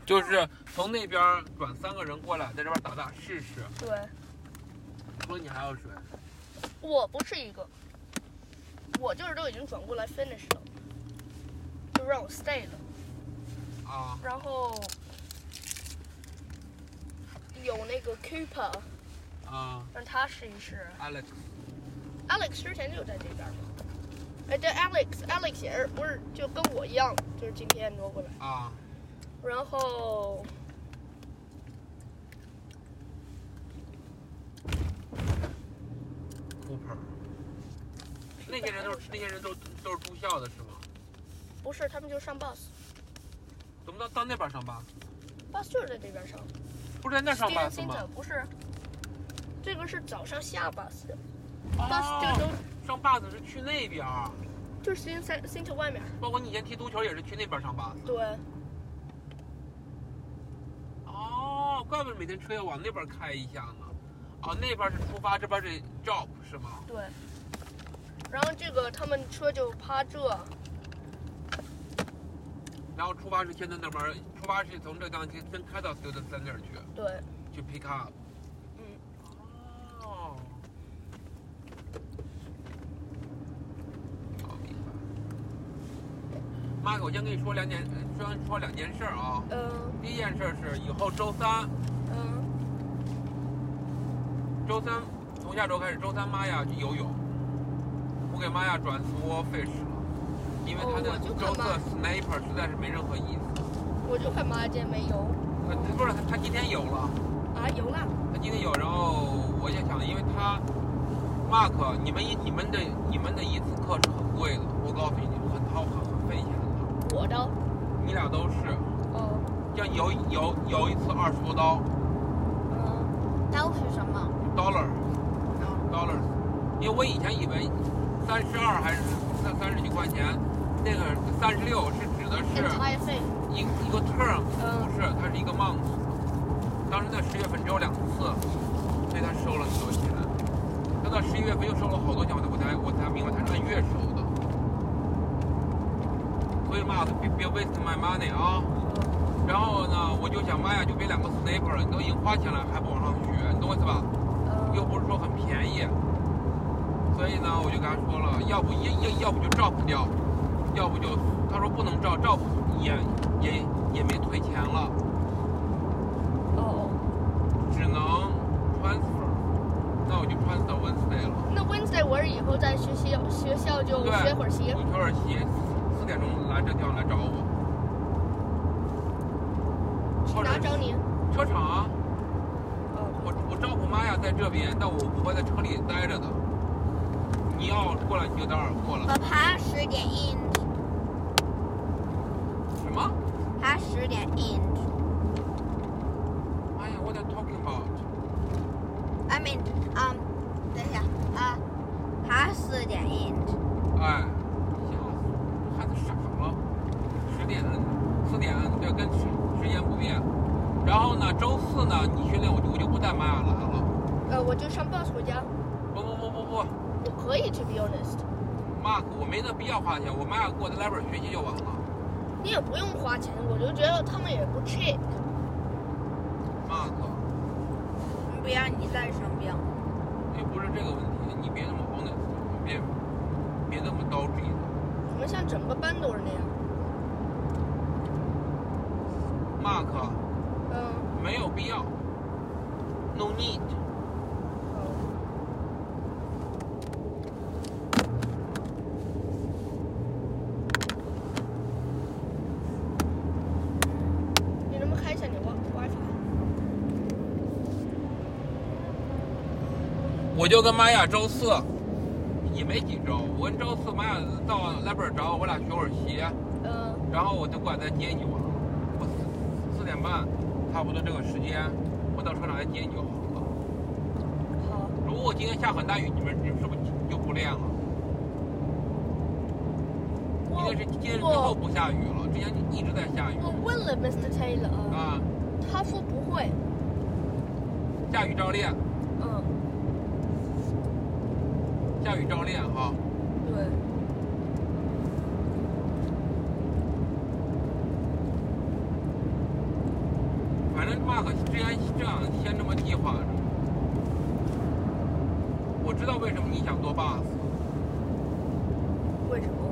就是从那边转3个人过来，在这边打打试试。 对， 除了你还有谁？ 我不是一个，我就是都已经转过来 finish 了，就让我 stay 了。 啊。 然后有那个 Cooper， 让他试一试。Alex 之前就在这边嘛。哎，对 Alex 也是不是就跟我一样，就是今天挪过来。 啊。 然后 Cooper， 那些人都是住校的是吗？ 不是，他们就上 bus。 怎么到那边上 bus？ bus 就是在这边上。 不是在那上 bus 吗？ 不是，这个是早上下 bus 的。 哦、 bus 就都上 bus 是去那边， 就是 Center 外面。 包括你以前踢足球也是去那边上 bus。 对。 哦，怪不得每天车要往那边开一下呢。哦，那边是出发，这边是 drop 是吗？ 对。然后这个他们车就趴这。 然后出发是先在那边，出发是从这个地方先开到 Student Center 去。 对。 去 pick up。哦。好，明白。妈，我先跟你说两件事啊。第一件事是以后周三。周三从下周开始，周三妈呀去游泳。我给妈呀转 Sword Fish 了，因为她的周四 Sniper 实在是没任何意思。 我就看妈今天没游。 不是，她今天有了。 啊，游了。 她今天有，然后我也想，因为她 Mark， 你们的一次课是很贵的，我告诉你，很费钱的。 我的。 你俩都是。像游一次20多刀。 刀是什么 ？dollars， 因为我以前以为32还是30几块钱，那个36是指的是一个 term， 不是，它是一个 month。当时在10月份只有2次，所以他收了很多钱。他到11月份又收了好多钱，我才明白他是按月收的。所以嘛，别 waste my money 啊。然后呢，我就想妈呀，就别2个 sniper 了，你都已经花钱了，还不往上学，你懂我意思吧？又不是说很便宜，所以呢，我就跟他说了，要不就 drop 掉，要不就他说不能drop 也没退钱了，只能 transfer， 那我就 transfer Wednesday 了。 那 Wednesday 我是以后在学校就学会儿习。 你学会儿习，4点钟来这地方来找我。 去哪找你？ 车场啊。我照顾妈呀在这边，但我不会在车里待着的。你要过来你就待会儿过来。 爸爸10点 in。 什么？ 他10点 in。 哎呀 ，What are you talking about？ I mean，等一下他4点 in。 哎，吓死孩子傻了，4点对，跟时间不变。然后呢，周4呢，你训练我就不带妈呀来了。 我就上 bus 回家。 不。 我可以 to be honest。 Mark， 我没那必要花钱，我妈呀给我在 library 学习就完了。 你也不用花钱，我就觉得他们也不 cheap。 Mark， 不要你再生病。 也不是这个问题，你别那么 honest， 别那么刀逼的。 怎么像整个班都是那样 ？Mark。没有必要 ，no need。 你能不能开一下你 WiFi？ 我就跟玛雅周4也没几周，我跟周4玛雅到 library 找我俩学会儿习，然后我就过来再接你我4点半。差不多这个时间，我到车场来接你就好了。 好。 如果今天下很大雨，你们是不是就不练了？今天之后不下雨了，之前一直在下雨。 我问了 Mr. Taylor 他说不会。 下雨照练。下雨照练哈。 对。 来 Mark 之前这样先这么计划着。我知道为什么你想做 boss。 为什么？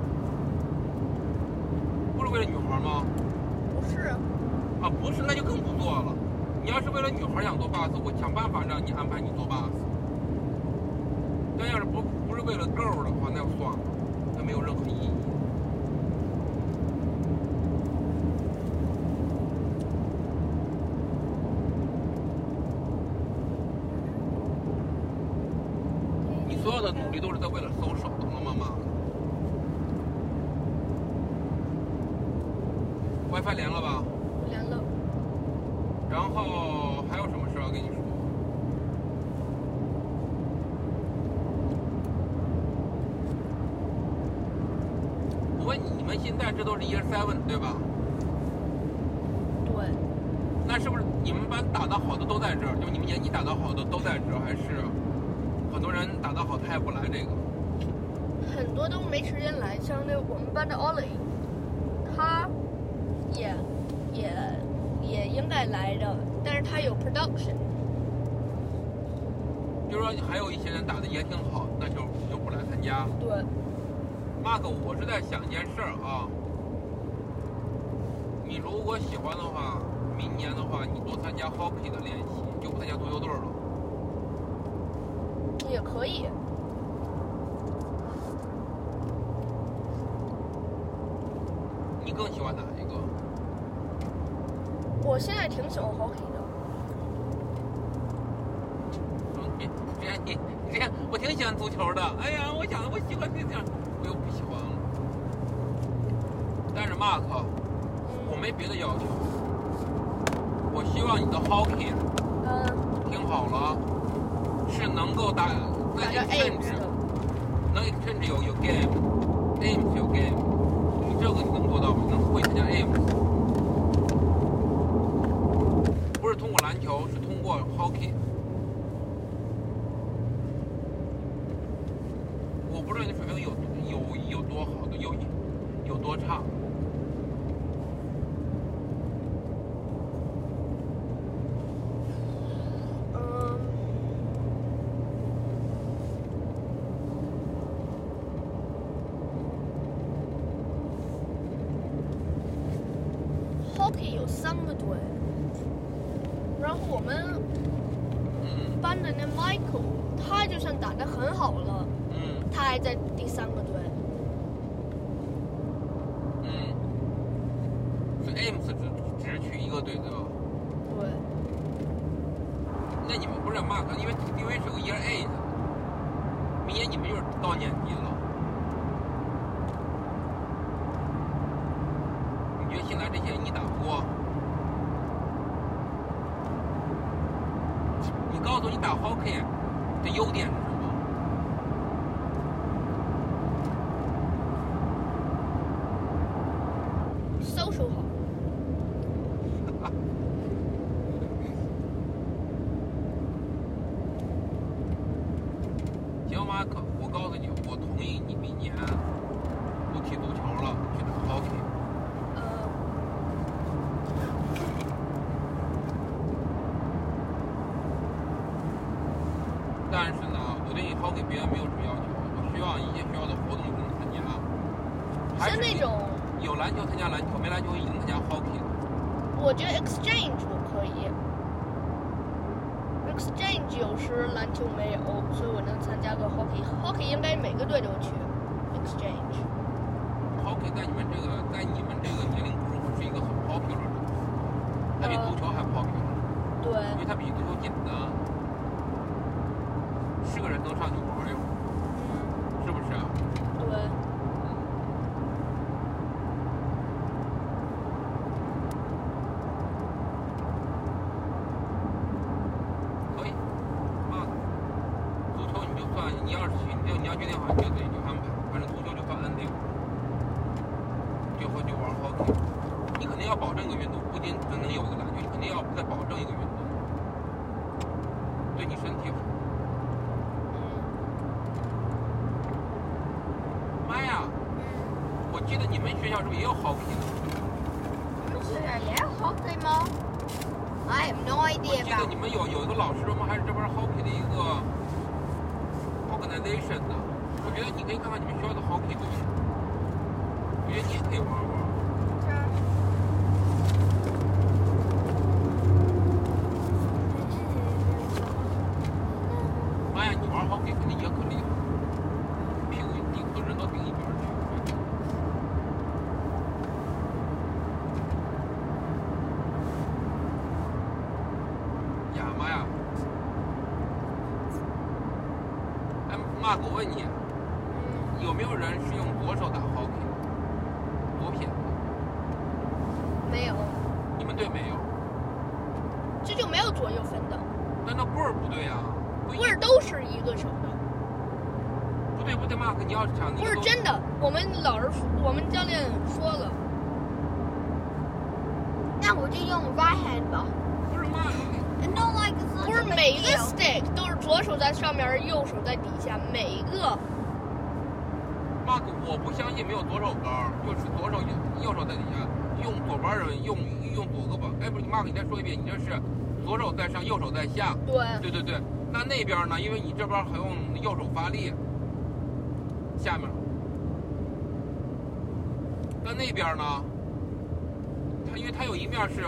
不是为了女孩吗？ 不是。 啊，不是，那就更不做了。你要是为了女孩想做 boss， 我想办法让你安排你做 boss。但要是不是为了 girl 的话，那就算了，那没有任何意义。你所有的努力都是在为了搜手，懂了吗，妈 ？WiFi 连了吧？ 连了。 然后还有什么事要跟你说？我问你，你们现在这都是 Year 7对吧？ 对。 那是不是你们班打得好的都在这儿？就你们年级打得好的都在这儿，还是很多人打得好他也不来这个？ 很多都没时间来，像那我们班的 Ollie， 他也应该来的，但是他有 production。 就是说还有一些人打的也挺好，那就不来参加。 对。 Mark， 我是在想一件事儿啊。你如果喜欢的话，明年的话，你多参加 hockey 的练习，就不参加足球队了。 也可以。 你更喜欢哪一个？ 我现在挺喜欢 hockey 的。 这样，我挺喜欢足球的。哎呀，我喜欢这样，我又不喜欢了。但是 Mark， 我没别的要求，我希望你的 hockey， 听好了，是能够打在 exchange， 能 exchange 有 game，aims 有 game， 你这个你能做到吗？能会参加 aims， 不是通过篮球，是通过 hockey。我不知道你的水平有多好的，有多差。 Hockey 有3个队，然后我们班的那 Michael， 他就算打得很好了，他还在第3个队。 是 Ames 只取1个队对吧？ 对。 那你们不是 Mark， 因为是有 Year 8， 明年你们就是到年级了。你觉得新来这些你打不过？你告诉我你打 hockey 的优点是什么 ？social 好。 行，Mark，我告诉你，我同意你明年不踢足球了，去打 hockey。但是呢，我对你 hockey 别人没有什么要求，我希望一些学校的活动你能参加。还是那种有篮球参加篮球，没篮球也能参加 hockey。 我觉得 exchange 我可以。exchange 有时篮球没有，所以我能参加个 hockey。hockey 应该每个队都去 exchange。 hockey 在你们这个年龄group是一个很 popular 的，它比足球还 popular。 对。 因为它比足球简单。是个人能上去玩哟，是不是？ 对。 可以。足球你就算你要决定好你就自己去安排，反正足球就算 ending， 就玩 hockey。你肯定要保证一个运动，不仅只能有一个篮球，你肯定要再保证一个运动，对你身体好。我记得你们学校是不是也有 hockey 的？ 你们学校也有 hockey 吗？ I have no idea. 我记得你们有一个老师吗？还是这边 hockey 的一个 organization 的？我觉得你可以看看你们学校的 hockey 队，我觉得你也可以玩玩。妈呀，你玩 hockey 肯定也可厉害，屁股你和人都顶一边去。妈呀！哎，妈，我问你，有没有人是用左手打 hockey？ 左撇子？ 没有。 你们队没有？ 这就没有左右分的。 那棍儿不对呀、 棍儿都是一个手的。 不对，Mark， 你要想不是真的，我们教练说了。 那我就用 right hand 吧。 不是妈。 不是每一个 stick 都是左手在上面，右手在底下，每一个。 Mark， 我不相信没有左手杆，就是左手右手在底下，用左边人用左胳膊。哎，不是 ，Mark， 你再说一遍，你这是左手在上，右手在下。对。那边呢？因为你这边还用右手发力。下面。那边呢？因为它有一面是。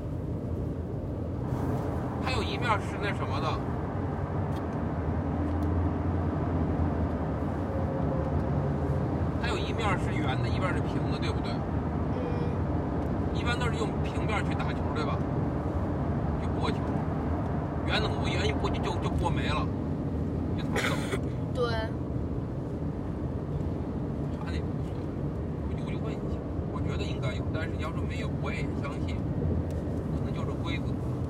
还有一面是那什么的，还有一面是圆的，一面是平的，对不对？一般都是用平面去打球，对吧？就拨球，圆的我圆一拨就拨没了，就这么走。 对。 他那不错，我就问一下，我觉得应该有，但是你要说没有，我也相信，可能就是规则。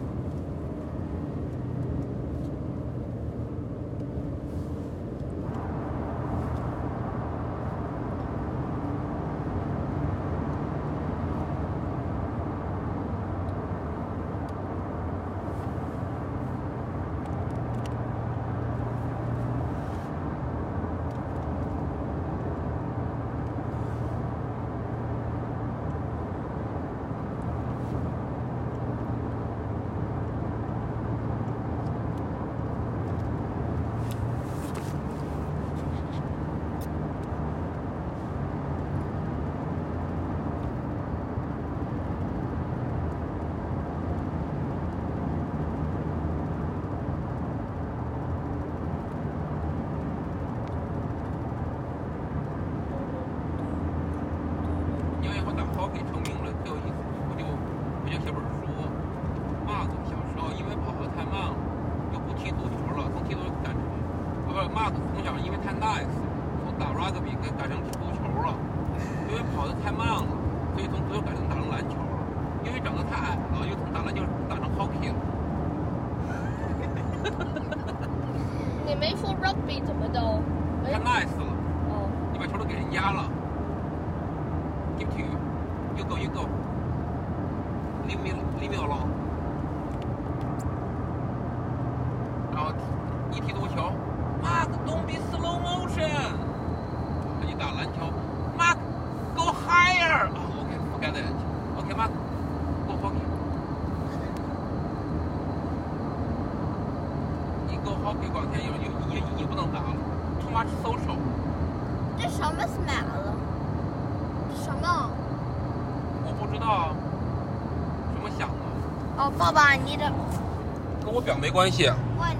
给成名了，特有意思。我就写本书。Mark 小时候因为跑得太慢了，就不踢足球了，从踢足球改成Mark 从小因为太 nice， 从打 rugby 改成踢足球了，因为跑得太慢了，所以从足球改成打成篮球了。因为长得太矮了，又从打篮球打成 hockey 了。 你没说 rugby 怎么都？ 太 nice 了。 哦。 你把球都给人家了。Give to you. You go. Leave me alone. 然后一踢足球 ，Mark don't be slow motion。一打篮球 ，Mark go higher。OK, forget it. OK, Mark go hockey。你 go hockey 光天也不能打了 ，too much social。 这什么 smell？ 什么？ 我不知道，什么响的？ 哦，爸爸，你的跟我表没关系。 喂。